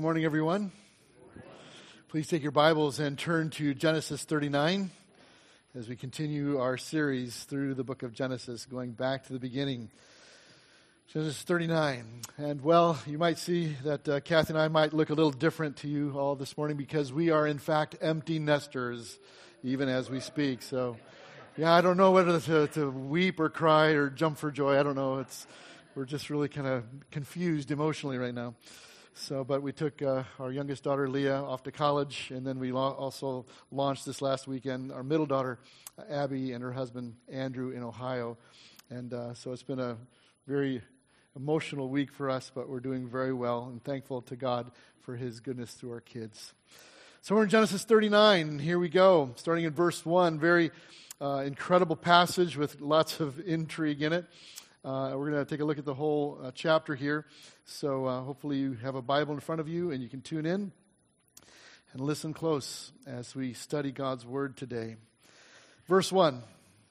morning, everyone. Please take your Bibles and turn to Genesis 39 as we continue our series through the book of Genesis, going back to the beginning. Genesis 39. And well, you might see that Kathy and I might look a little different to you all this morning because we are, in fact, empty nesters, even as we speak. So, yeah, I don't know whether to weep or cry or jump for joy. I don't know. We're just really kind of confused emotionally right now. So, but we took our youngest daughter, Leah, off to college, and then we also launched this last weekend our middle daughter, Abby, and her husband, Andrew, in Ohio. And so it's been a very emotional week for us, but we're doing very well and thankful to God for His goodness through our kids. So we're in Genesis 39. Here we go, starting in verse 1. Very incredible passage with lots of intrigue in it. We're going to take a look at the whole chapter here. So hopefully you have a Bible in front of you and you can tune in and listen close as we study God's Word today. Verse 1.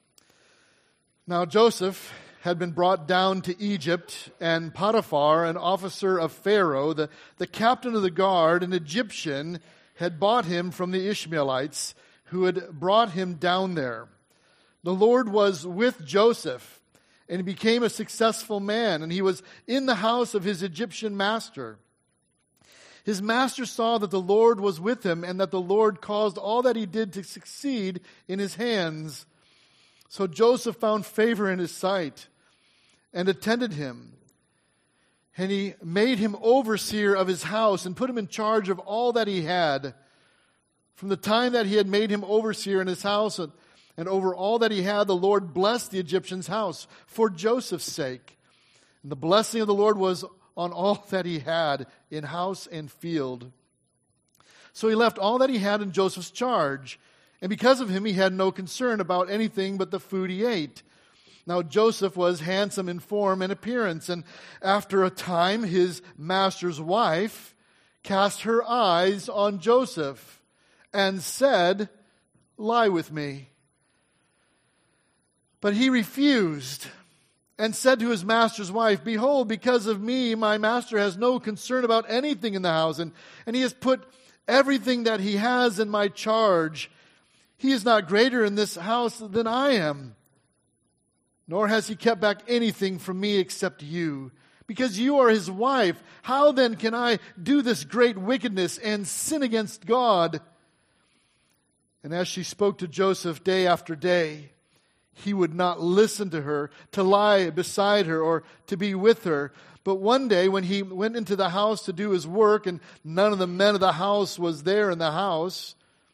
Now Joseph had been brought down to Egypt, and Potiphar, an officer of Pharaoh, the captain of the guard, an Egyptian, had bought him from the Ishmaelites who had brought him down there. The Lord was with Joseph, and he became a successful man, and he was in the house of his Egyptian master. His master saw that the Lord was with him, and that the Lord caused all that he did to succeed in his hands. So Joseph found favor in his sight and attended him. And he made him overseer of his house and put him in charge of all that he had. From the time that he had made him overseer in his house and over all that he had, the Lord blessed the Egyptian's house for Joseph's sake. And the blessing of the Lord was on all that he had in house and field. So he left all that he had in Joseph's charge. And because of him, he had no concern about anything but the food he ate. Now Joseph was handsome in form and appearance. And after a time, his master's wife cast her eyes on Joseph and said, "Lie with me." But he refused and said to his master's wife, "Behold, because of me, my master has no concern about anything in the house, and he has put everything that he has in my charge. He is not greater in this house than I am, nor has he kept back anything from me except you, because you are his wife. How then can I do this great wickedness and sin against God?" And as she spoke to Joseph day after day, he would not listen to her, to lie beside her, or to be with her. But one day when he went into the house to do his work, and none of the men of the house was there in the house,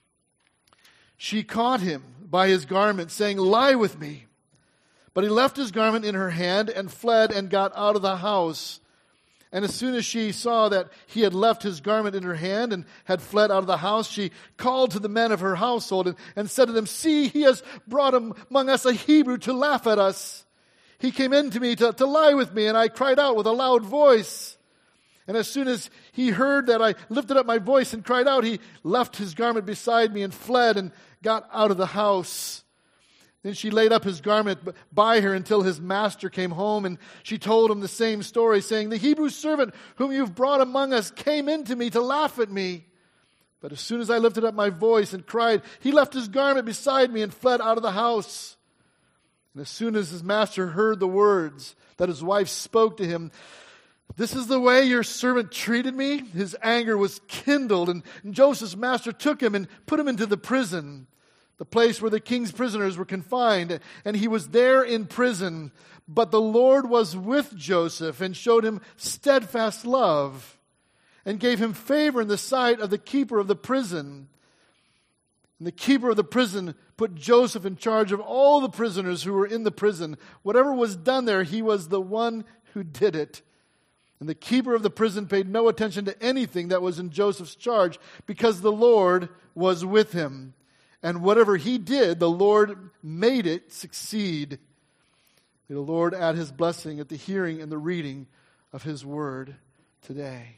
she caught him by his garment, saying, "Lie with me." But he left his garment in her hand and fled and got out of the house. And as soon as she saw that he had left his garment in her hand and had fled out of the house, she called to the men of her household and said to them, "See, he has brought among us a Hebrew to laugh at us. He came in to me to lie with me, and I cried out with a loud voice. And as soon as he heard that I lifted up my voice and cried out, he left his garment beside me and fled and got out of the house." Then she laid up his garment by her until his master came home, and she told him the same story, saying, "The Hebrew servant whom you've brought among us came in to me to laugh at me. But as soon as I lifted up my voice and cried, he left his garment beside me and fled out of the house." And as soon as his master heard the words that his wife spoke to him, "This is the way your servant treated me," his anger was kindled, and Joseph's master took him and put him into the prison, the place where the king's prisoners were confined, and he was there in prison. But the Lord was with Joseph and showed him steadfast love and gave him favor in the sight of the keeper of the prison. And the keeper of the prison put Joseph in charge of all the prisoners who were in the prison. Whatever was done there, he was the one who did it. And the keeper of the prison paid no attention to anything that was in Joseph's charge, because the Lord was with him. And whatever he did, the Lord made it succeed. May the Lord add his blessing at the hearing and the reading of his word today.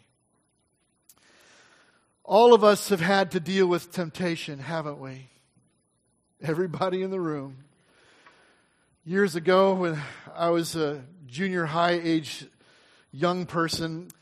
All of us have had to deal with temptation, haven't we? Everybody in the room. Years ago, when I was a junior high age young person,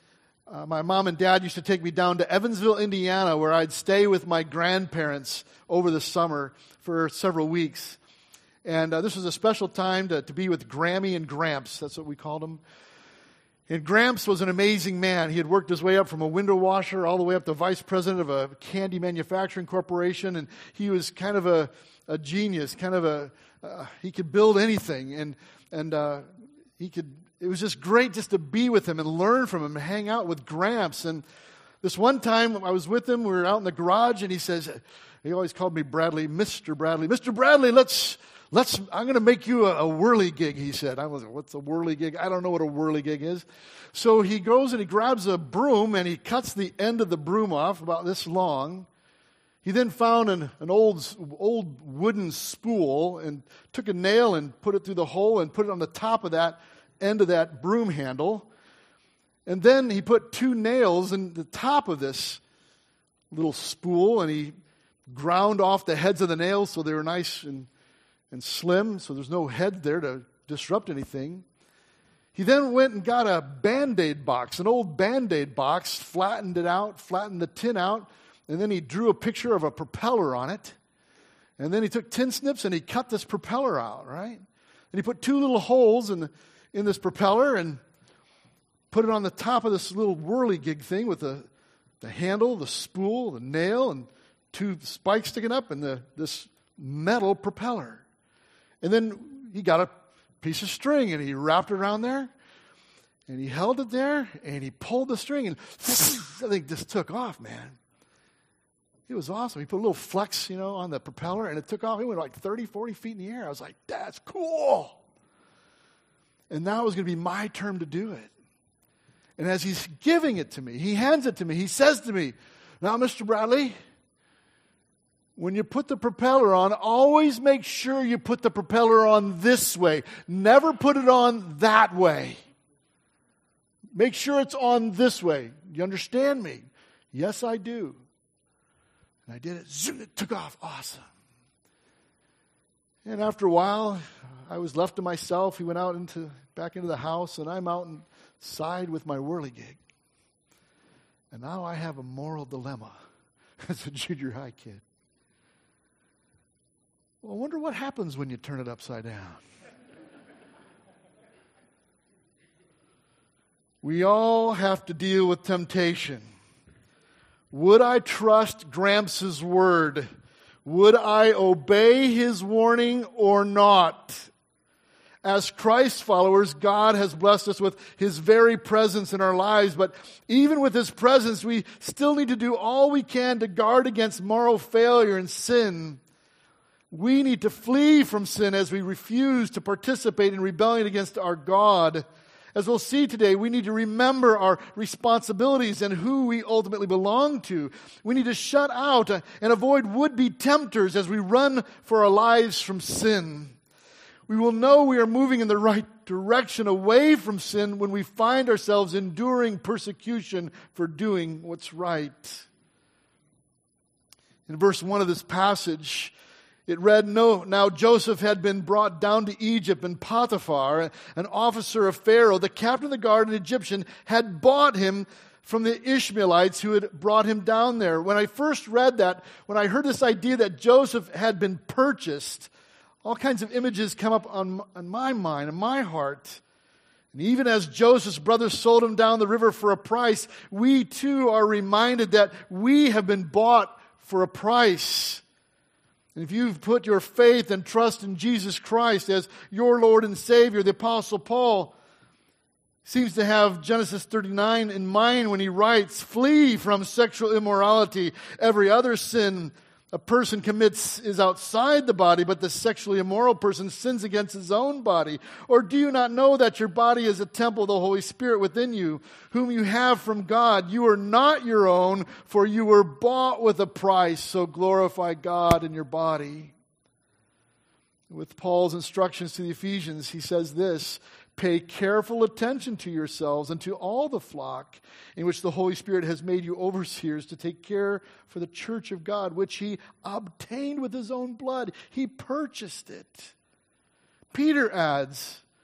My mom and dad used to take me down to Evansville, Indiana, where I'd stay with my grandparents over the summer for several weeks. And this was a special time to be with Grammy and Gramps. That's what we called them. And Gramps was an amazing man. He had worked his way up from a window washer all the way up to vice president of a candy manufacturing corporation. And he was kind of a genius, he could build anything. And it was just great just to be with him and learn from him and hang out with Gramps. And this one time I was with him, we were out in the garage, and he always called me Bradley, Mr. Bradley. Mr. Bradley, I'm going to make you a whirligig, he said. I was like, what's a whirligig? I don't know what a whirligig is. So he goes and he grabs a broom and he cuts the end of the broom off about this long. He then found an old wooden spool and took a nail and put it through the hole and put it on the top of that end of that broom handle. And then he put 2 nails in the top of this little spool, and he ground off the heads of the nails so they were nice and slim, so there's no head there to disrupt anything. He then went and got a Band-Aid box, an old Band-Aid box, flattened the tin out, and then he drew a picture of a propeller on it. And then he took tin snips and he cut this propeller out, right? And he put 2 little holes in this propeller and put it on the top of this little whirligig thing with the handle, the spool, the nail, and 2 spikes sticking up, and this metal propeller. And then he got a piece of string and he wrapped it around there and he held it there and he pulled the string and I think this took off, man. It was awesome. He put a little flex, on the propeller and it took off. It went like 30, 40 feet in the air. I was like, that's cool. And now it was going to be my turn to do it. And as he's giving it to me, he hands it to me. He says to me, now, Mr. Bradley, when you put the propeller on, always make sure you put the propeller on this way. Never put it on that way. Make sure it's on this way. You understand me? Yes, I do. And I did it. Zoom, it took off. Awesome. And after a while, I was left to myself. He went out back into the house, and I'm out inside with my whirligig. And now I have a moral dilemma as a junior high kid. Well, I wonder what happens when you turn it upside down. We all have to deal with temptation. Would I trust Gramps' word? Would I obey his warning or not? As Christ followers, God has blessed us with his very presence in our lives, but even with his presence, we still need to do all we can to guard against moral failure and sin. We need to flee from sin as we refuse to participate in rebellion against our God. As we'll see today, we need to remember our responsibilities and who we ultimately belong to. We need to shut out and avoid would-be tempters as we run for our lives from sin. We will know we are moving in the right direction away from sin when we find ourselves enduring persecution for doing what's right. In verse 1 of this passage, it read, now Joseph had been brought down to Egypt, and Potiphar, an officer of Pharaoh, the captain of the guard, an Egyptian, had bought him from the Ishmaelites who had brought him down there. When I first read that, when I heard this idea that Joseph had been purchased, all kinds of images come up on my mind and my heart. And even as Joseph's brothers sold him down the river for a price, we too are reminded that we have been bought for a price. And if you've put your faith and trust in Jesus Christ as your Lord and Savior, the Apostle Paul seems to have Genesis 39 in mind when he writes, flee from sexual immorality. Every other sin a person commits is outside the body, but the sexually immoral person sins against his own body. Or do you not know that your body is a temple of the Holy Spirit within you, whom you have from God? You are not your own, for you were bought with a price, so glorify God in your body. With Paul's instructions to the Ephesians, he says this, pay careful attention to yourselves and to all the flock in which the Holy Spirit has made you overseers to take care for the church of God, which he obtained with his own blood. He purchased it. Peter adds,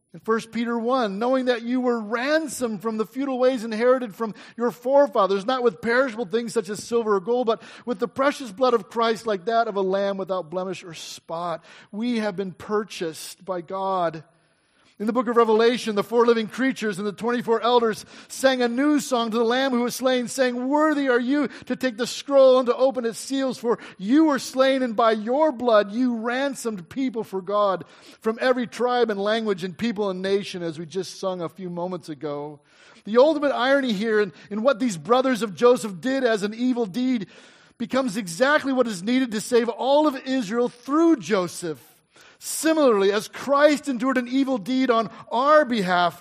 In 1 Peter 1, knowing that you were ransomed from the futile ways inherited from your forefathers, not with perishable things such as silver or gold, but with the precious blood of Christ, like that of a lamb without blemish or spot. We have been purchased by God. In the book of Revelation, the 4 living creatures and the 24 elders sang a new song to the Lamb who was slain, saying, "Worthy are you to take the scroll and to open its seals, for you were slain, and by your blood you ransomed people for God from every tribe and language and people and nation," as we just sung a few moments ago. The ultimate irony here in what these brothers of Joseph did as an evil deed becomes exactly what is needed to save all of Israel through Joseph. Similarly, as Christ endured an evil deed on our behalf,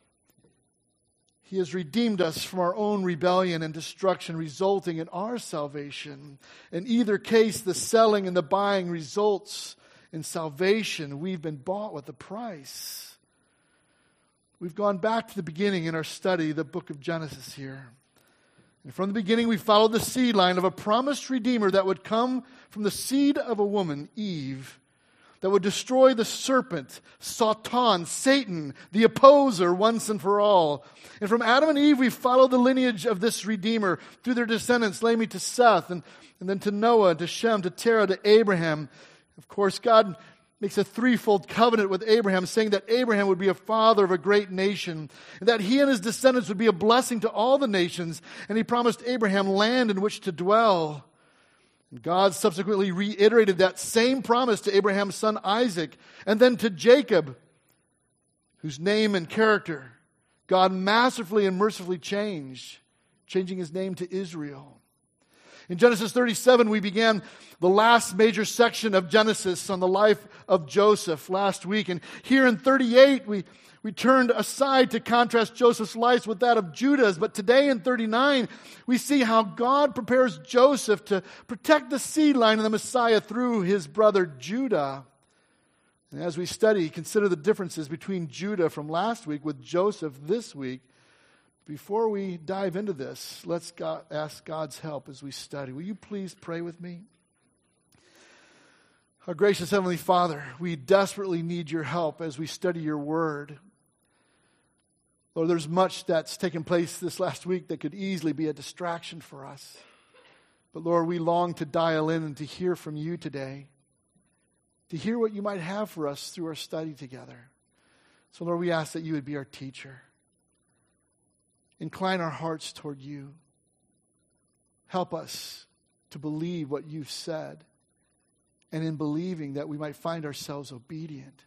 He has redeemed us from our own rebellion and destruction, resulting in our salvation. In either case, the selling and the buying results in salvation. We've been bought with a price. We've gone back to the beginning in our study, the book of Genesis here. And from the beginning, we followed the seed line of a promised Redeemer that would come from the seed of a woman, Eve, that would destroy the serpent, Satan, the opposer, once and for all. And from Adam and Eve, we follow the lineage of this Redeemer through their descendants, namely to Seth, and then to Noah, to Shem, to Terah, to Abraham. Of course, God makes a threefold covenant with Abraham, saying that Abraham would be a father of a great nation, and that he and his descendants would be a blessing to all the nations. And He promised Abraham land in which to dwell. God subsequently reiterated that same promise to Abraham's son Isaac, and then to Jacob, whose name and character God masterfully and mercifully changed, changing his name to Israel. In Genesis 37, we began the last major section of Genesis on the life of Joseph last week. And here in 38, we turned aside to contrast Joseph's life with that of Judah's. But today in 39, we see how God prepares Joseph to protect the seed line of the Messiah through his brother Judah. And as we study, consider the differences between Judah from last week with Joseph this week. Before we dive into this, let's ask God's help as we study. Will you please pray with me? Our gracious Heavenly Father, we desperately need your help as we study your word. Lord, there's much that's taken place this last week that could easily be a distraction for us. But Lord, we long to dial in and to hear from you today, to hear what you might have for us through our study together. So Lord, we ask that you would be our teacher. Incline our hearts toward you. Help us to believe what you've said, and in believing that we might find ourselves obedient,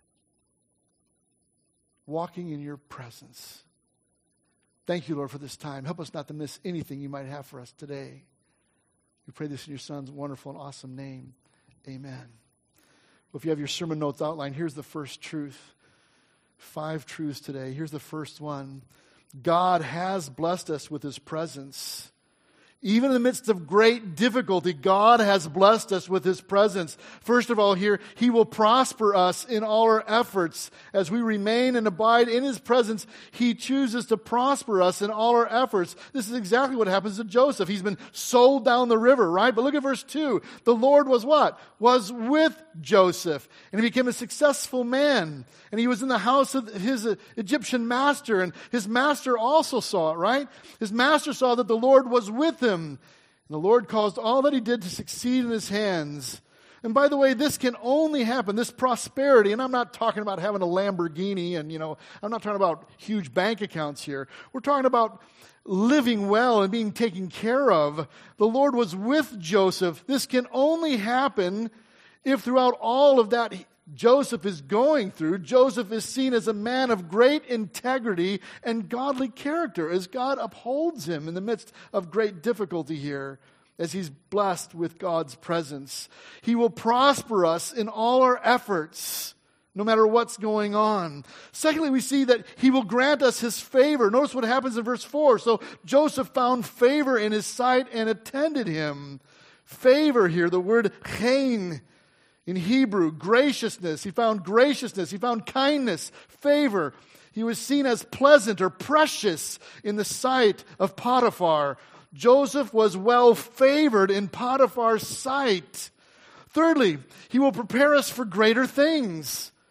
walking in your presence. Thank you, Lord, for this time. Help us not to miss anything you might have for us today. We pray this in your Son's wonderful and awesome name. Amen. Well, if you have your sermon notes outlined, here's the first truth. 5 truths today. Here's the first one. God has blessed us with his presence. Even in the midst of great difficulty, God has blessed us with his presence. First of all here, he will prosper us in all our efforts. As we remain and abide in his presence, he chooses to prosper us in all our efforts. This is exactly what happens to Joseph. He's been sold down the river, right? But look at verse 2. The Lord was what? Was with Joseph. And he became a successful man. And he was in the house of his Egyptian master. And his master also saw it, right? His master saw that the Lord was with him. And the Lord caused all that he did to succeed in his hands. And by the way, this can only happen, this prosperity, and I'm not talking about having a Lamborghini and, I'm not talking about huge bank accounts here. We're talking about living well and being taken care of. The Lord was with Joseph. This can only happen if throughout all of that Joseph is going through, Joseph is seen as a man of great integrity and godly character as God upholds him in the midst of great difficulty here, as he's blessed with God's presence. He will prosper us in all our efforts, no matter what's going on. Secondly, we see that he will grant us his favor. Notice what happens in verse 4. So Joseph found favor in his sight and attended him. Favor here, the word chen, in Hebrew, graciousness. He found graciousness. He found kindness, favor. He was seen as pleasant or precious in the sight of Potiphar. Joseph was well favored in Potiphar's sight. Thirdly, he will prepare us for greater things.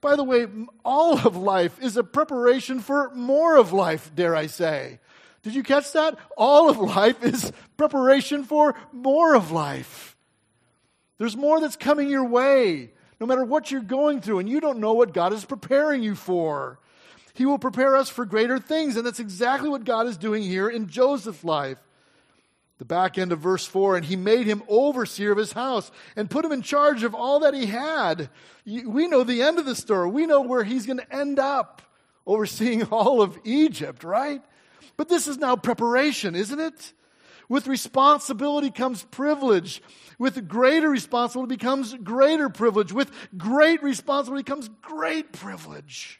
By the way, all of life is a preparation for more of life, dare I say. Did you catch that? All of life is preparation for more of life. There's more that's coming your way, no matter what you're going through, and you don't know what God is preparing you for. He will prepare us for greater things, and that's exactly what God is doing here in Joseph's life. The back end of verse 4, and he made him overseer of his house and put him in charge of all that he had. We know the end of the story. We know where he's going to end up, overseeing all of Egypt, right? But this is now preparation, isn't it? With responsibility comes privilege. With greater responsibility comes greater privilege. With great responsibility comes great privilege.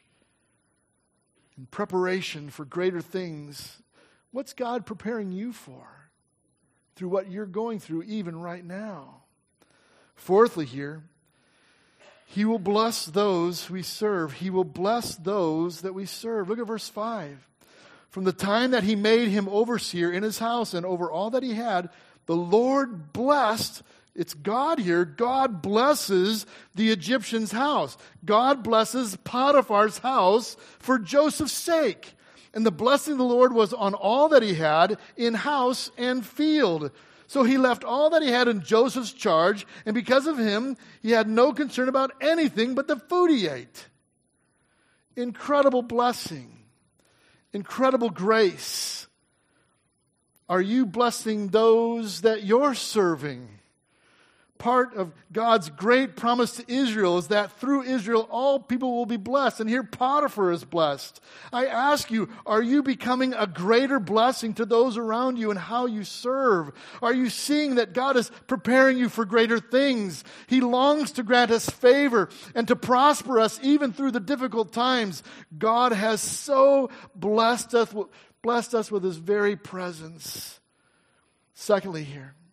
In preparation for greater things, what's God preparing you for through what you're going through even right now? Fourthly here, he will bless those we serve. He will bless those that we serve. Look at verse 5. From the time that he made him overseer in his house and over all that he had, the Lord blessed. It's God here. God blesses the Egyptian's house. God blesses Potiphar's house for Joseph's sake. And the blessing of the Lord was on all that he had in house and field. So he left all that he had in Joseph's charge, and because of him, he had no concern about anything but the food he ate. Incredible blessing. Incredible grace. Are you blessing those that you're serving? Part of God's great promise to Israel is that through Israel all people will be blessed. And here Potiphar is blessed. I ask you, are you becoming a greater blessing to those around you in how you serve? Are you seeing that God is preparing you for greater things? He longs to grant us favor and to prosper us even through the difficult times. God has so blessed us with His very presence. Secondly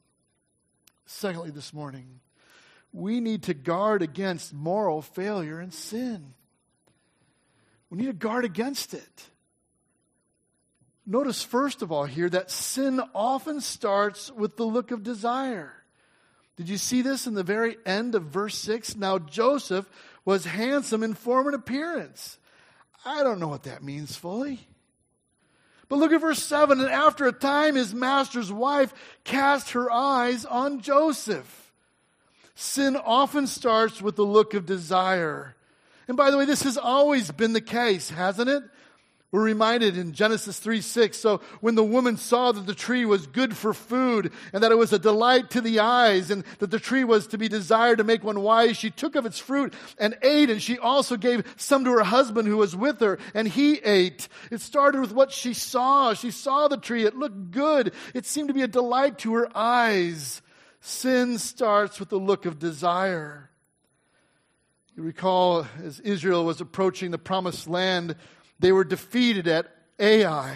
this morning, we need to guard against moral failure and sin. We need to guard against it. Notice first of all here that sin often starts with the look of desire. Did you see this in the very end of verse 6? Now Joseph was handsome in form and appearance. I don't know what that means fully. But look at verse 7. And after a time, his master's wife cast her eyes on Joseph. Sin often starts with the look of desire. And by the way, this has always been the case, hasn't it? We're reminded in Genesis 3:6. So when the woman saw that the tree was good for food and that it was a delight to the eyes and that the tree was to be desired to make one wise, she took of its fruit and ate, and she also gave some to her husband who was with her, and he ate. It started with what she saw. She saw the tree. It looked good. It seemed to be a delight to her eyes. Sin starts with the look of desire. You recall as Israel was approaching the promised land, they were defeated at Ai.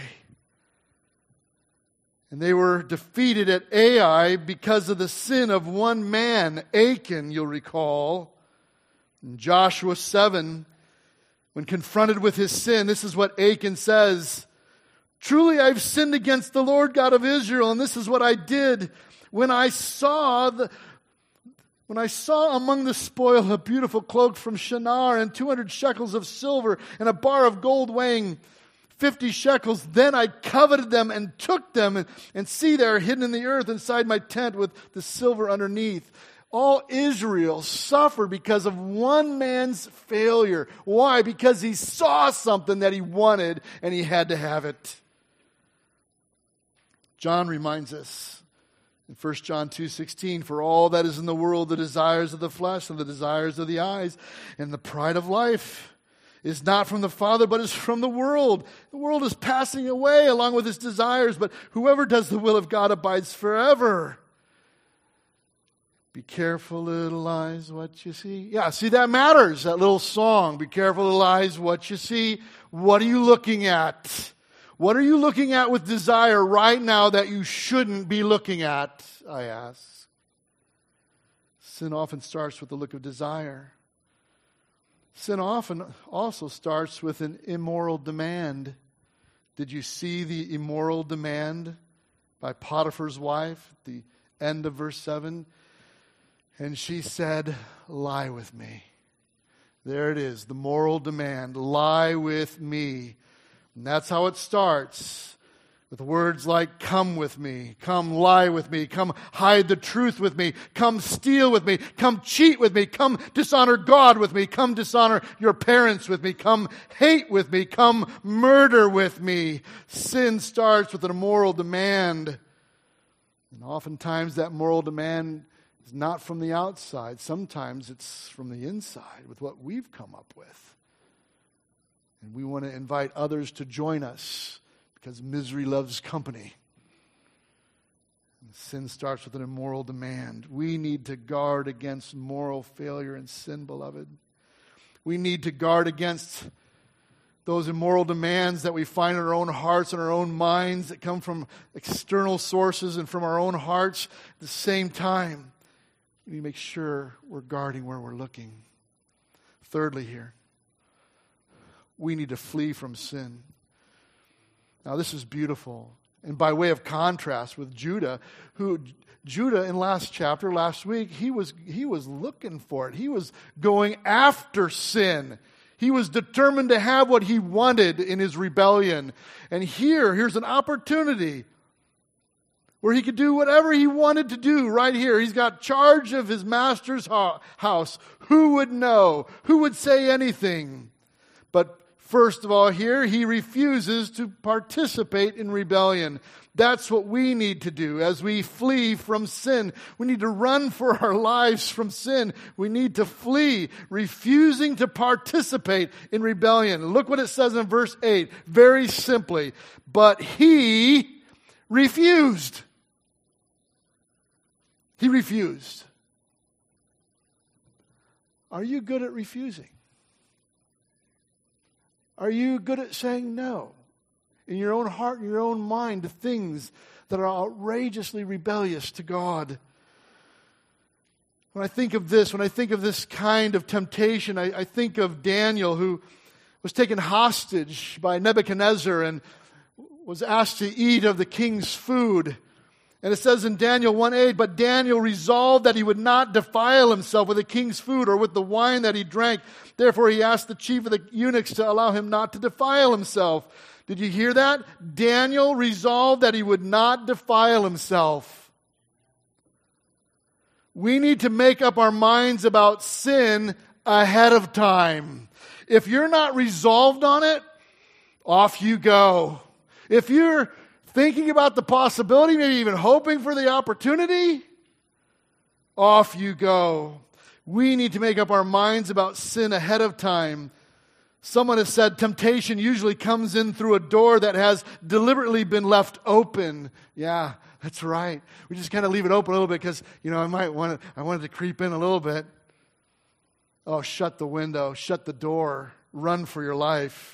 And they were defeated at Ai because of the sin of one man, Achan, you'll recall. In Joshua 7, when confronted with his sin, this is what Achan says. Truly I've sinned against the Lord God of Israel, and this is what I did when I saw among the spoil a beautiful cloak from Shinar and 200 shekels of silver and a bar of gold weighing 50 shekels, then I coveted them and took them, and see, they are hidden in the earth inside my tent with the silver underneath. All Israel suffered because of one man's failure. Why? Because he saw something that he wanted and he had to have it. John reminds us in 1 John 2:16, for all that is in the world, the desires of the flesh and the desires of the eyes and the pride of life is not from the Father, but is from the world. The world is passing away along with its desires, but whoever does the will of God abides forever. Be careful, little eyes, what you see. Yeah, see, that matters, that little song. Be careful, little eyes, what you see. What are you looking at? What are you looking at with desire right now that you shouldn't be looking at, I ask? Sin often starts with the look of desire. Sin often also starts with an immoral demand. Did you see the immoral demand by Potiphar's wife at the end of verse 7? And she said, lie with me. There it is, the moral demand. Lie with me. And that's how it starts. With words like, come with me, come lie with me, come hide the truth with me, come steal with me, come cheat with me, come dishonor God with me, come dishonor your parents with me, come hate with me, come murder with me. Sin starts with an immoral demand. And oftentimes that moral demand is not from the outside. Sometimes it's from the inside with what we've come up with. And we want to invite others to join us because misery loves company. And sin starts with an immoral demand. We need to guard against moral failure and sin, beloved. We need to guard against those immoral demands that we find in our own hearts and our own minds that come from external sources and from our own hearts. At the same time, we need to make sure we're guarding where we're looking. Thirdly here, we need to flee from sin. Now this is beautiful. And by way of contrast with Judah, Judah in last week, he was looking for it. He was going after sin. He was determined to have what he wanted in his rebellion. And here's an opportunity where he could do whatever he wanted to do right here. He's got charge of his master's house. Who would know? Who would say anything? But first of all here, he refuses to participate in rebellion. That's what we need to do as we flee from sin. We need to run for our lives from sin. We need to flee, refusing to participate in rebellion. Look what it says in verse 8, very simply. But he refused. He refused. Are you good at refusing? Are you good at saying no in your own heart and your own mind to things that are outrageously rebellious to God? When I think of this kind of temptation, I think of Daniel, who was taken hostage by Nebuchadnezzar and was asked to eat of the king's food. And it says in Daniel 1:8, but Daniel resolved that he would not defile himself with the king's food or with the wine that he drank. Therefore he asked the chief of the eunuchs to allow him not to defile himself. Did you hear that? Daniel resolved that he would not defile himself. We need to make up our minds about sin ahead of time. If you're not resolved on it, off you go. If you're thinking about the possibility, maybe even hoping for the opportunity, off you go. We need to make up our minds about sin ahead of time. Someone has said temptation usually comes in through a door that has deliberately been left open. Yeah, that's right. We just kind of leave it open a little bit because, I wanted to creep in a little bit. Oh, shut the window, shut the door, run for your life.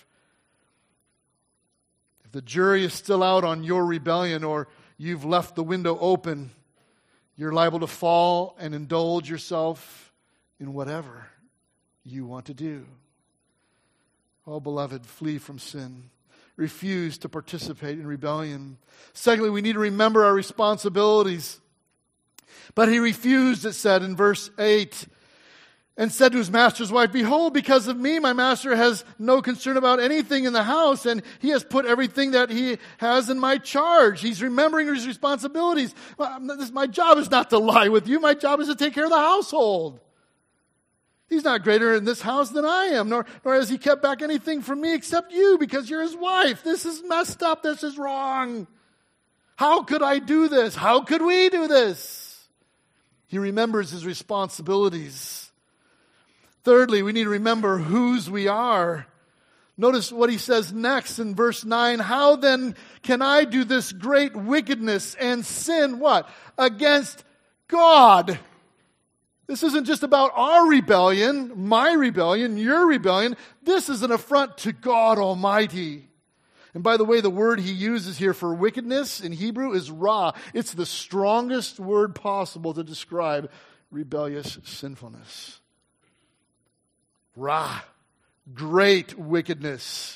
The jury is still out on your rebellion or you've left the window open, you're liable to fall and indulge yourself in whatever you want to do. Oh, beloved, flee from sin. Refuse to participate in rebellion. Secondly, we need to remember our responsibilities. But he refused, it said in verse 8, and said to his master's wife, behold, because of me, my master has no concern about anything in the house, and he has put everything that he has in my charge. He's remembering his responsibilities. My job is not to lie with you. My job is to take care of the household. He's not greater in this house than I am, nor has he kept back anything from me except you, because you're his wife. This is messed up. This is wrong. How could I do this? How could we do this? He remembers his responsibilities. Thirdly, we need to remember whose we are. Notice what he says next in verse 9. How then can I do this great wickedness and sin, what? Against God. This isn't just about our rebellion, my rebellion, your rebellion. This is an affront to God Almighty. And by the way, the word he uses here for wickedness in Hebrew is ra. It's the strongest word possible to describe rebellious sinfulness. Ra, great wickedness.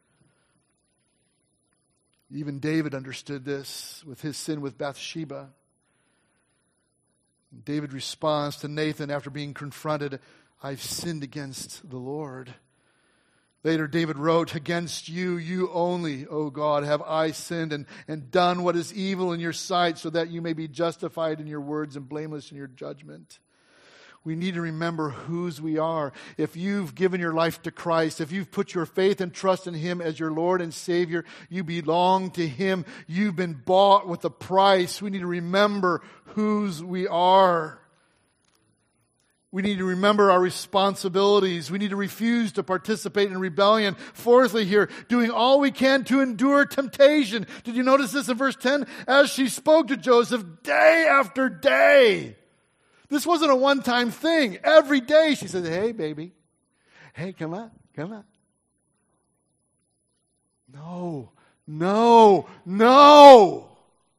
Even David understood this with his sin with Bathsheba. David responds to Nathan after being confronted, I've sinned against the Lord. Later, David wrote, against you, you only, O God, have I sinned and done what is evil in your sight, so that you may be justified in your words and blameless in your judgment. We need to remember whose we are. If you've given your life to Christ, if you've put your faith and trust in Him as your Lord and Savior, you belong to Him. You've been bought with a price. We need to remember whose we are. We need to remember our responsibilities. We need to refuse to participate in rebellion. Fourthly here, doing all we can to endure temptation. Did you notice this in verse 10? As she spoke to Joseph day after day. This wasn't a one-time thing. Every day she said, hey, baby. Hey, come on. No.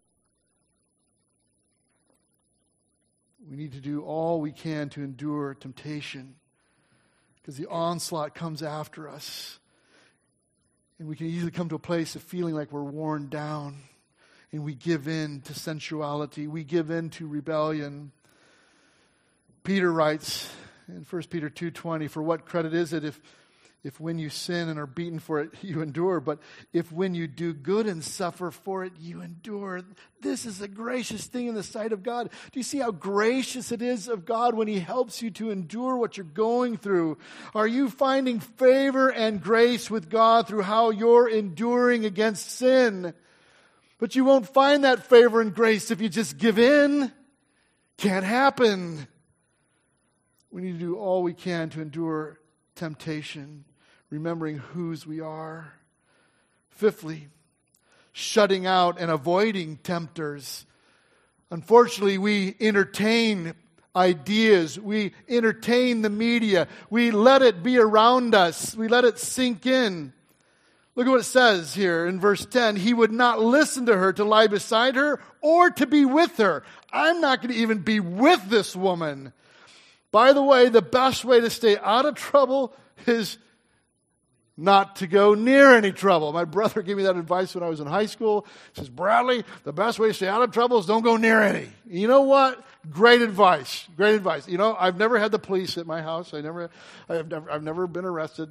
We need to do all we can to endure temptation, because the onslaught comes after us. And we can easily come to a place of feeling like we're worn down, and we give in to sensuality. We give in to rebellion. Peter writes in 1 Peter 2:20, for what credit is it if when you sin and are beaten for it, you endure, but if when you do good and suffer for it, you endure. This is a gracious thing in the sight of God. Do you see how gracious it is of God when He helps you to endure what you're going through? Are you finding favor and grace with God through how you're enduring against sin? But you won't find that favor and grace if you just give in. Can't happen. We need to do all we can to endure temptation, remembering whose we are. Fifthly, shutting out and avoiding tempters. Unfortunately, we entertain ideas. We entertain the media. We let it be around us. We let it sink in. Look at what it says here in verse 10. He would not listen to her to lie beside her or to be with her. I'm not going to even be with this woman. By the way, the best way to stay out of trouble is not to go near any trouble. My brother gave me that advice when I was in high school. He says, Bradley, the best way to stay out of trouble is don't go near any. You know what? Great advice. Great advice. You know, I've never had the police at my house. I've never been arrested.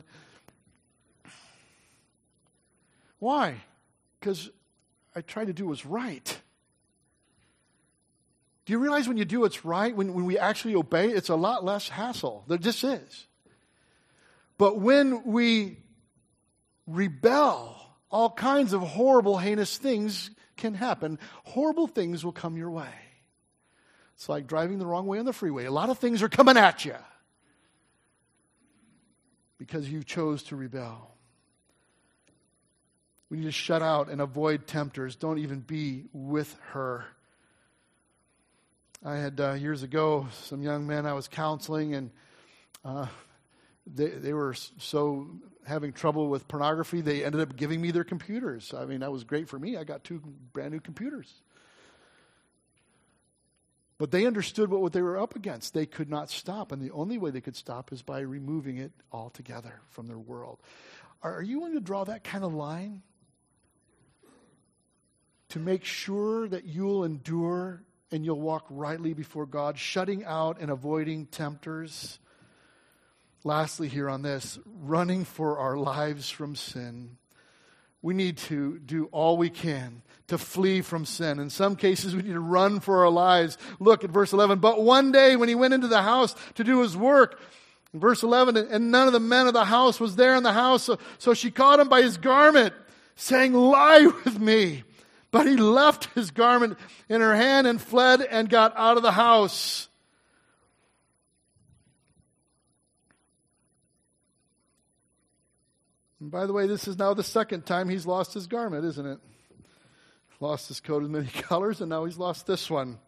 Why? Because I try to do what's right. Do you realize when you do what's right, when we actually obey, it's a lot less hassle. There just is. But when we rebel, all kinds of horrible, heinous things can happen. Horrible things will come your way. It's like driving the wrong way on the freeway. A lot of things are coming at you because you chose to rebel. We need to shut out and avoid tempters. Don't even be with her. I had years ago some young men I was counseling, and they were so having trouble with pornography, they ended up giving me their computers. I mean, that was great for me. I got 2 brand new computers. But they understood what they were up against. They could not stop, and the only way they could stop is by removing it altogether from their world. Are you willing to draw that kind of line to make sure that you'll endure and you'll walk rightly before God, shutting out and avoiding tempters? Lastly here on this, running for our lives from sin. We need to do all we can to flee from sin. In some cases, we need to run for our lives. Look at verse 11. But one day when he went into the house to do his work, in verse 11, and none of the men of the house was there in the house, so she caught him by his garment, saying, lie with me. But he left his garment in her hand and fled and got out of the house. And by the way, this is now the second time he's lost his garment, isn't it? Lost his coat of many colors, and now he's lost this one.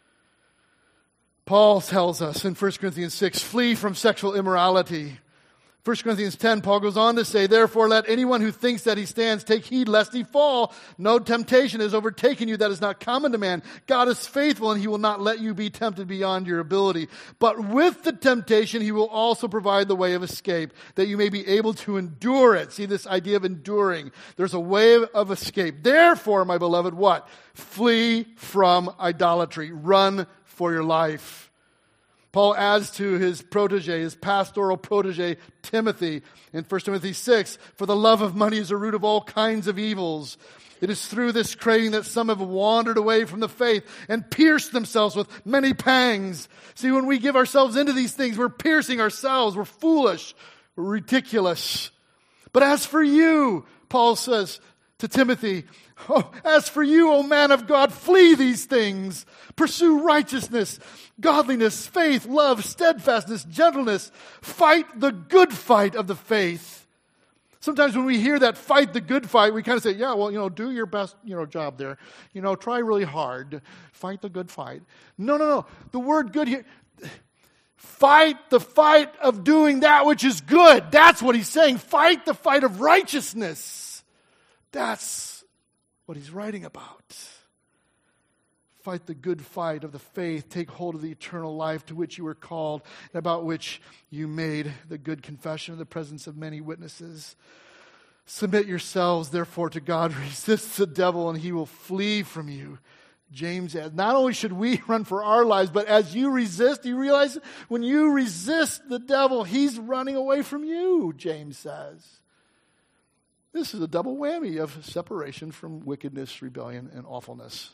Paul tells us in 1 Corinthians 6, flee from sexual immorality. 1 Corinthians 10, Paul goes on to say, therefore let anyone who thinks that he stands take heed lest he fall. No temptation has overtaken you that is not common to man. God is faithful, and he will not let you be tempted beyond your ability. But with the temptation, he will also provide the way of escape, that you may be able to endure it. See this idea of enduring. There's a way of escape. Therefore, my beloved, what? Flee from idolatry. Run for your life. Paul adds to his protege, his pastoral protege, Timothy, in 1 Timothy 6, for the love of money is a root of all kinds of evils. It is through this craving that some have wandered away from the faith and pierced themselves with many pangs. See, when we give ourselves into these things, we're piercing ourselves. We're foolish. We're ridiculous. But as for you, Paul says to Timothy, as for you, O man of God, flee these things. Pursue righteousness, godliness, faith, love, steadfastness, gentleness. Fight the good fight of the faith. Sometimes when we hear that fight the good fight, we kind of say, yeah, well, do your best, job there. Try really hard. Fight the good fight. No. The word good here, fight the fight of doing that which is good. That's what he's saying. Fight the fight of righteousness. That's what he's writing about. Fight the good fight of the faith. Take hold of the eternal life to which you were called, and about which you made the good confession in the presence of many witnesses. Submit yourselves, therefore, to God. Resist the devil, and he will flee from you. James adds, not only should we run for our lives, but as you resist, you realize when you resist the devil, he's running away from you, James says. This is a double whammy of separation from wickedness, rebellion, and awfulness.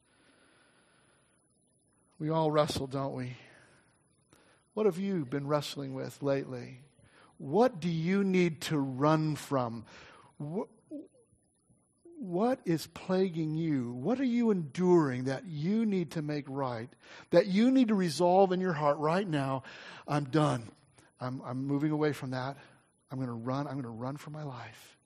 We all wrestle, don't we? What have you been wrestling with lately? What do you need to run from? What is plaguing you? What are you enduring that you need to make right? That you need to resolve in your heart right now? I'm done. I'm moving away from that. I'm going to run. I'm going to run for my life.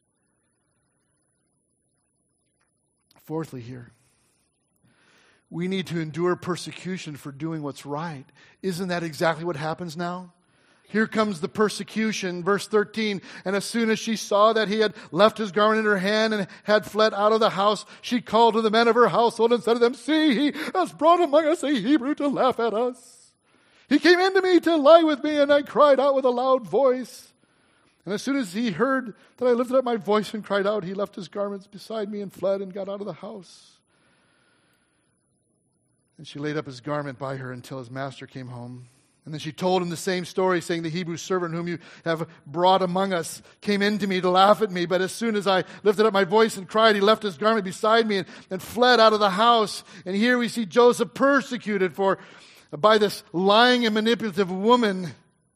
Fourthly here, we need to endure persecution for doing what's right. Isn't that exactly what happens now? Here comes the persecution, verse 13. And as soon as she saw that he had left his garment in her hand and had fled out of the house, she called to the men of her household and said to them, see, he has brought among us a Hebrew to laugh at us. He came into me to lie with me, and I cried out with a loud voice. And as soon as he heard that I lifted up my voice and cried out, he left his garments beside me and fled and got out of the house. And she laid up his garment by her until his master came home. And then she told him the same story, saying, the Hebrew servant whom you have brought among us came in to me to laugh at me. But as soon as I lifted up my voice and cried, he left his garment beside me and fled out of the house. And here we see Joseph persecuted by this lying and manipulative woman.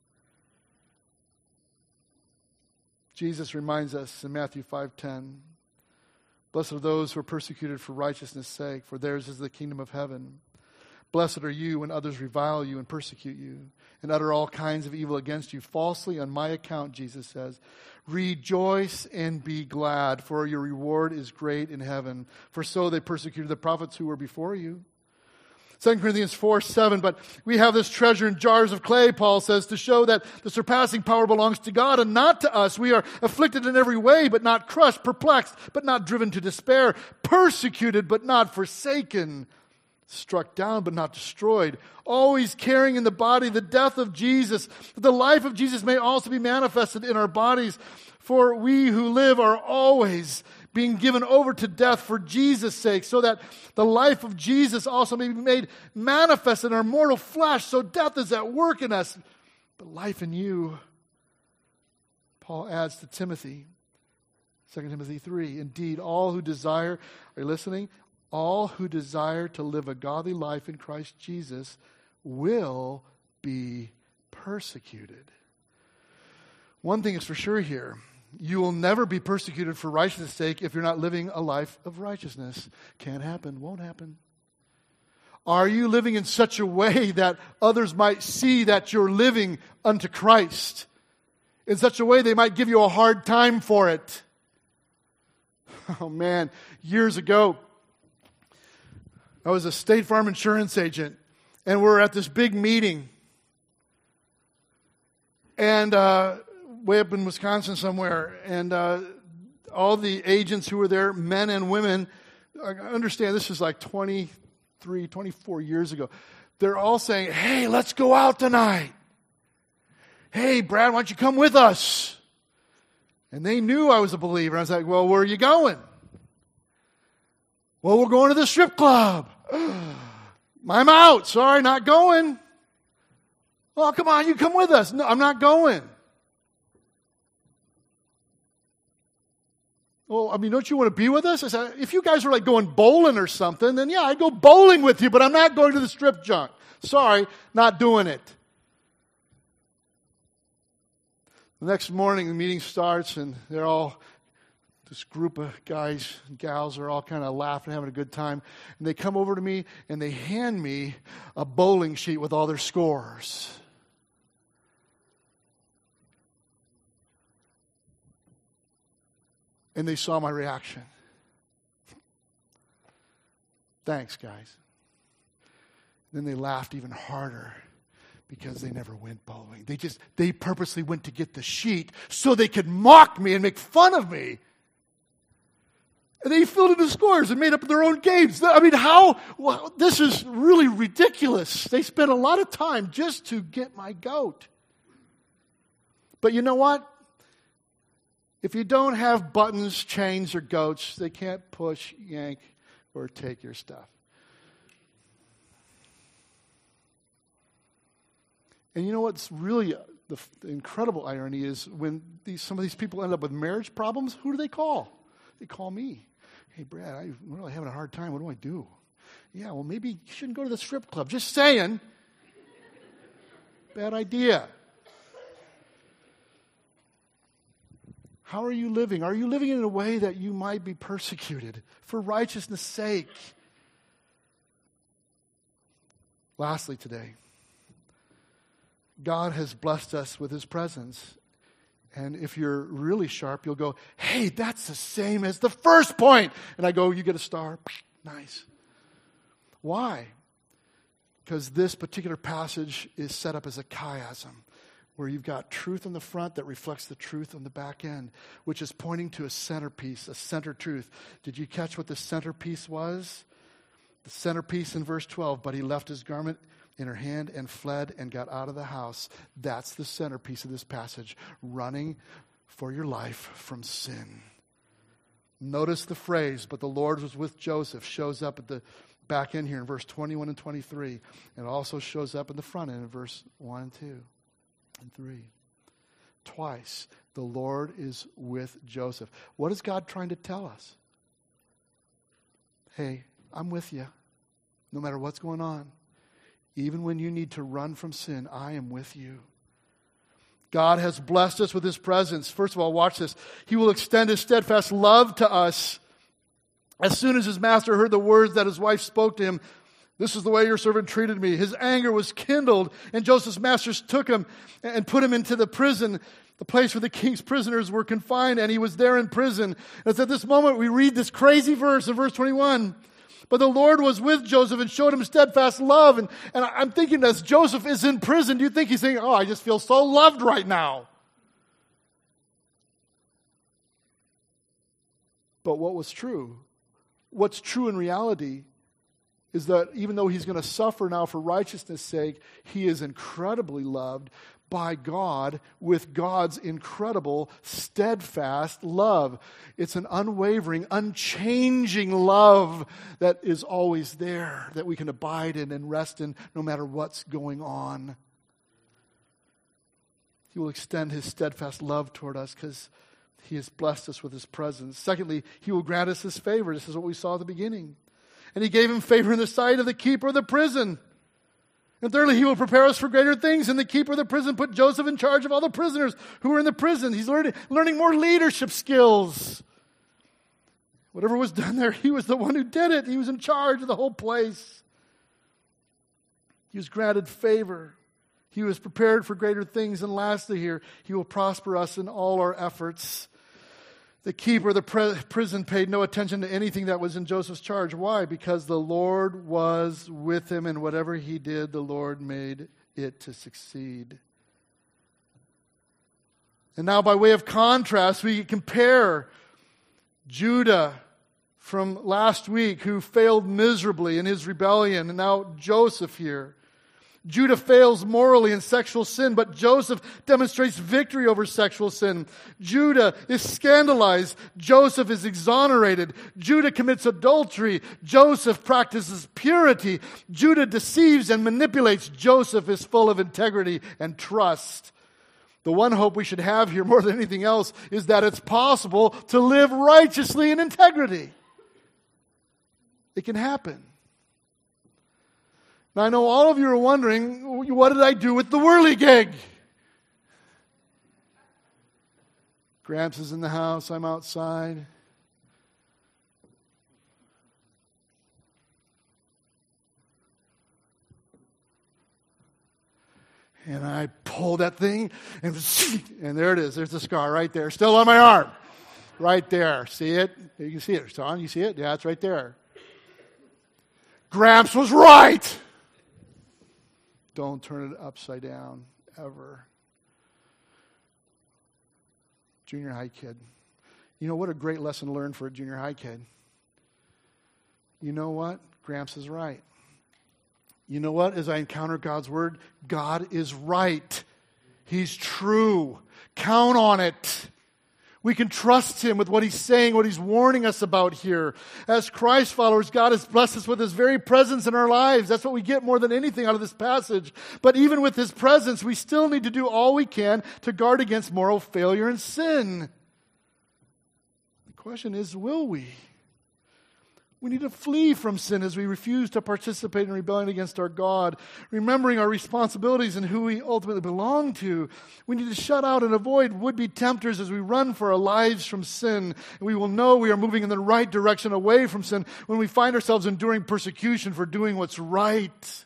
Jesus reminds us in Matthew 5:10, blessed are those who are persecuted for righteousness' sake, for theirs is the kingdom of heaven. Blessed are you when others revile you and persecute you and utter all kinds of evil against you falsely on my account, Jesus says. Rejoice and be glad, for your reward is great in heaven. For so they persecuted the prophets who were before you. 2 Corinthians 4:7, but we have this treasure in jars of clay, Paul says, to show that the surpassing power belongs to God and not to us. We are afflicted in every way, but not crushed, perplexed, but not driven to despair, persecuted, but not forsaken, struck down, but not destroyed, always carrying in the body the death of Jesus, that the life of Jesus may also be manifested in our bodies. For we who live are always being given over to death for Jesus' sake, so that the life of Jesus also may be made manifest in our mortal flesh. So death is at work in us, but life in you. Paul adds to Timothy, 2 Timothy 3, indeed, all who desire, are you listening? All who desire to live a godly life in Christ Jesus will be persecuted. One thing is for sure here. You will never be persecuted for righteousness' sake if you're not living a life of righteousness. Can't happen, won't happen. Are you living in such a way that others might see that you're living unto Christ? In such a way they might give you a hard time for it. Oh man, years ago, I was a State Farm insurance agent, and we're at this big meeting. And way up in Wisconsin somewhere, and all the agents who were there, men and women, I understand this is like 23, 24 years ago. They're all saying, hey, let's go out tonight. Hey, Brad, why don't you come with us? And they knew I was a believer. I was like, well, where are you going? Well, we're going to the strip club. I'm out. Sorry, not going. Oh, come on, you come with us. No, I'm not going. Well, I mean, don't you want to be with us? I said, if you guys are like going bowling or something, then yeah, I'd go bowling with you, but I'm not going to the strip junk. Sorry, not doing it. The next morning, the meeting starts, and this group of guys and gals are all kind of laughing, having a good time. And they come over to me, and they hand me a bowling sheet with all their scores. And they saw my reaction. Thanks, guys. Then they laughed even harder because they never went bowling. They purposely went to get the sheet so they could mock me and make fun of me. And they filled in the scores and made up their own games. I mean, this is really ridiculous. They spent a lot of time just to get my goat. But you know what? If you don't have buttons, chains, or goats, they can't push, yank, or take your stuff. And you know what's really the incredible irony is when some of these people end up with marriage problems, who do they call? They call me. Hey, Brad, I'm really having a hard time. What do I do? Yeah, well, maybe you shouldn't go to the strip club. Just saying. Bad idea. How are you living? Are you living in a way that you might be persecuted for righteousness' sake? Lastly today, God has blessed us with His presence. And if you're really sharp, you'll go, hey, that's the same as the first point. And I go, you get a star. Nice. Why? Because this particular passage is set up as a chiasm, where you've got truth in the front that reflects the truth on the back end, which is pointing to a centerpiece, a center truth. Did you catch what the centerpiece was? The centerpiece in verse 12, but he left his garment in her hand and fled and got out of the house. That's the centerpiece of this passage, running for your life from sin. Notice the phrase, but the Lord was with Joseph, shows up at the back end here in verse 21 and 23. And it also shows up in the front end in verse 1 and 2. And 3. Twice, the Lord is with Joseph. What is God trying to tell us? Hey, I'm with you. No matter what's going on. Even when you need to run from sin, I am with you. God has blessed us with His presence. First of all, watch this. He will extend His steadfast love to us. As soon as his master heard the words that his wife spoke to him, this is the way your servant treated me. His anger was kindled, and Joseph's masters took him and put him into the prison, the place where the king's prisoners were confined, and he was there in prison. And it's at this moment we read this crazy verse in verse 21. But the Lord was with Joseph and showed him steadfast love. And I'm thinking as Joseph is in prison, do you think he's saying, oh, I just feel so loved right now? But what was true? What's true in reality is that even though he's going to suffer now for righteousness' sake, he is incredibly loved by God with God's incredible, steadfast love. It's an unwavering, unchanging love that is always there, that we can abide in and rest in no matter what's going on. He will extend His steadfast love toward us because He has blessed us with His presence. Secondly, He will grant us His favor. This is what we saw at the beginning. And He gave him favor in the sight of the keeper of the prison. And thirdly, He will prepare us for greater things. And the keeper of the prison put Joseph in charge of all the prisoners who were in the prison. He's learning more leadership skills. Whatever was done there, he was the one who did it. He was in charge of the whole place. He was granted favor. He was prepared for greater things. And lastly here, He will prosper us in all our efforts. The keeper of the prison paid no attention to anything that was in Joseph's charge. Why? Because the Lord was with him, and whatever he did, the Lord made it to succeed. And now by way of contrast, we compare Judah from last week, who failed miserably in his rebellion, and now Joseph here. Judah fails morally in sexual sin, but Joseph demonstrates victory over sexual sin. Judah is scandalized. Joseph is exonerated. Judah commits adultery. Joseph practices purity. Judah deceives and manipulates. Joseph is full of integrity and trust. The one hope we should have here more than anything else is that it's possible to live righteously in integrity. It can happen. Now, I know all of you are wondering, what did I do with the whirligig? Gramps is in the house. I'm outside. And I pulled that thing, and there it is. There's the scar right there. Still on my arm. Right there. See it? You can see it. Sean, you see it? Yeah, it's right there. Gramps was right. Don't turn it upside down, ever. Junior high kid. You know what a great lesson to learn for a junior high kid? You know what? Gramps is right. You know what? As I encounter God's Word, God is right. He's true. Count on it. We can trust Him with what He's saying, what He's warning us about here. As Christ followers, God has blessed us with His very presence in our lives. That's what we get more than anything out of this passage. But even with His presence, we still need to do all we can to guard against moral failure and sin. The question is, will we? We need to flee from sin as we refuse to participate in rebellion against our God, remembering our responsibilities and who we ultimately belong to. We need to shut out and avoid would-be tempters as we run for our lives from sin. And we will know we are moving in the right direction away from sin when we find ourselves enduring persecution for doing what's right.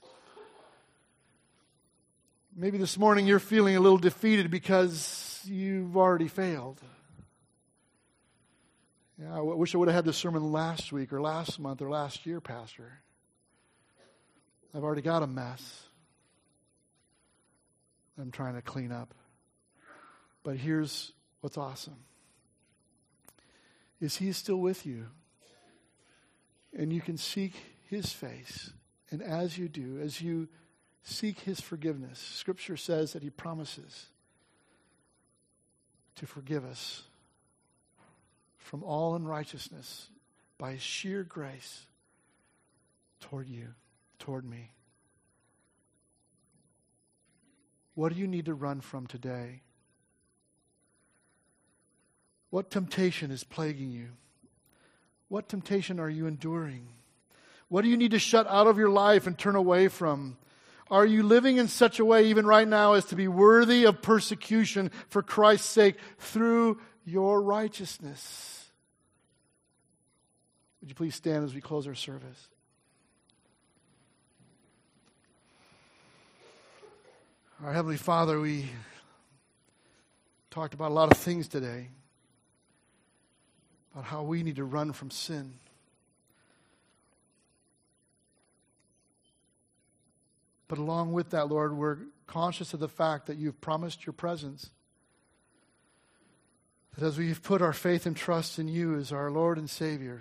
Maybe this morning you're feeling a little defeated because you've already failed. Yeah, I wish I would have had this sermon last week or last month or last year, Pastor. I've already got a mess I'm trying to clean up. But here's what's awesome. Is He still with you? And you can seek His face. And as you do, as you seek His forgiveness, Scripture says that He promises to forgive us from all unrighteousness by His sheer grace toward you, toward me. What do you need to run from today? What temptation is plaguing you? What temptation are you enduring? What do you need to shut out of your life and turn away from? Are you living in such a way even right now as to be worthy of persecution for Christ's sake through your righteousness? Would you please stand as we close our service? Our Heavenly Father, we talked about a lot of things today, about how we need to run from sin. But along with that, Lord, we're conscious of the fact that You've promised Your presence. That as we've put our faith and trust in You as our Lord and Savior,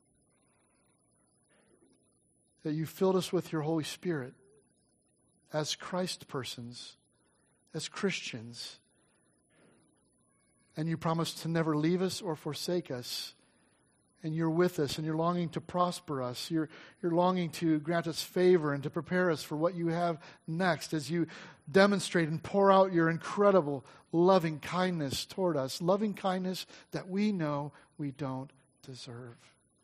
that You filled us with Your Holy Spirit as Christ persons, as Christians. And You promised to never leave us or forsake us. And You're with us, and You're longing to prosper us. You're longing to grant us favor and to prepare us for what You have next as You demonstrate and pour out Your incredible loving kindness toward us. Loving kindness that we know we don't deserve.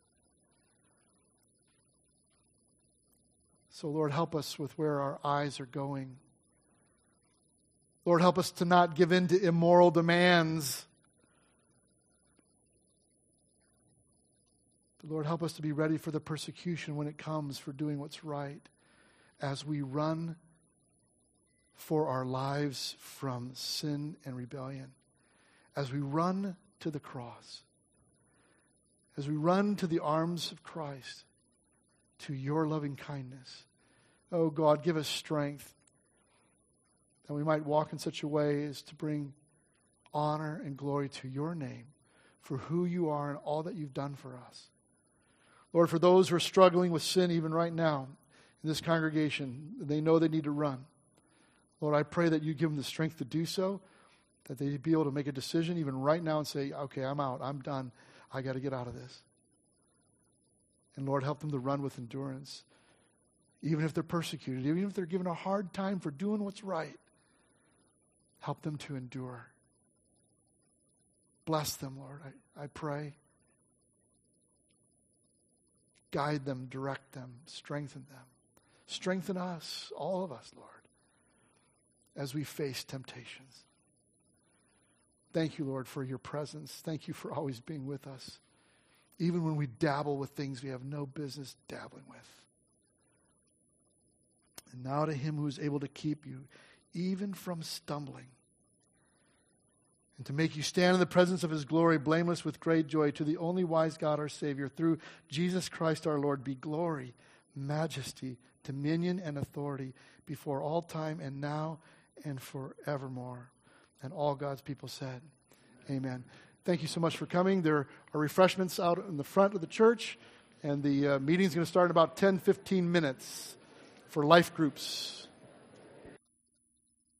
So, Lord, help us with where our eyes are going. Lord, help us to not give in to immoral demands. But Lord, help us to be ready for the persecution when it comes for doing what's right as we run for our lives from sin and rebellion. As we run to the cross. As we run to the arms of Christ. To Your loving kindness. Oh God, give us strength that we might walk in such a way as to bring honor and glory to Your name for who You are and all that You've done for us. Lord, for those who are struggling with sin even right now, in this congregation, they know they need to run. Lord, I pray that you give them the strength to do so, that they be able to make a decision even right now and say, okay, I'm out, I'm done, I got to get out of this. And Lord, help them to run with endurance, even if they're persecuted, even if they're given a hard time for doing what's right. Help them to endure. Bless them, Lord, I pray. Guide them, direct them, strengthen them. Strengthen us, all of us, Lord, as we face temptations. Thank you, Lord, for your presence. Thank you for always being with us, even when we dabble with things we have no business dabbling with. And now to him who is able to keep you, even from stumbling, and to make you stand in the presence of his glory, blameless with great joy, to the only wise God, our Savior, through Jesus Christ our Lord, be glory, majesty, dominion, and authority before all time and now and forevermore. And all God's people said, amen. Thank you so much for coming. There are refreshments out in the front of the church, and the meeting's going to start in about 10, 15 minutes for life groups.